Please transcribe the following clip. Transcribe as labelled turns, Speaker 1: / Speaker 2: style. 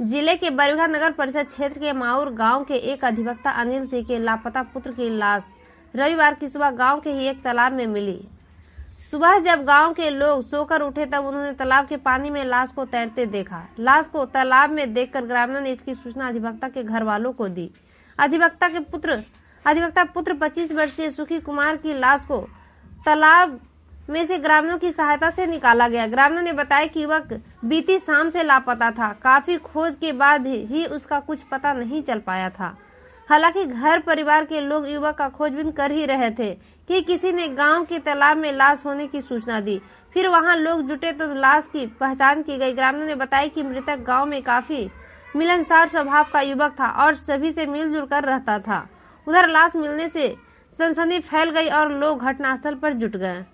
Speaker 1: जिले के बरबीघा नगर परिषद क्षेत्र के माउर गांव के एक अधिवक्ता अनिल सिंह के लापता पुत्र की लाश रविवार की सुबह गांव के ही एक तालाब में मिली। सुबह जब गांव के लोग सोकर उठे तब उन्होंने तालाब के पानी में लाश को तैरते देखा। लाश को तालाब में देखकर ग्रामीणों ने इसकी सूचना अधिवक्ता के घर वालों को दी। अधिवक्ता पुत्र 25 वर्षीय सुखी कुमार की लाश को तालाब में से ग्रामीणों की सहायता से निकाला गया। ग्रामीणों ने बताया कि युवक बीती शाम से लापता था। काफी खोज के बाद ही उसका कुछ पता नहीं चल पाया था। हालांकि घर परिवार के लोग युवक का खोजबीन कर ही रहे थे कि किसी ने गांव के तालाब में लाश होने की सूचना दी। फिर वहां लोग जुटे तो लाश की पहचान की गई। ग्रामीणों ने बताया कि मृतक गांव में काफी मिलनसार स्वभाव का युवक था और सभी से मिलजुल कर रहता था। उधर लाश मिलने से सनसनी फैल गई और लोग घटनास्थल पर जुट गए।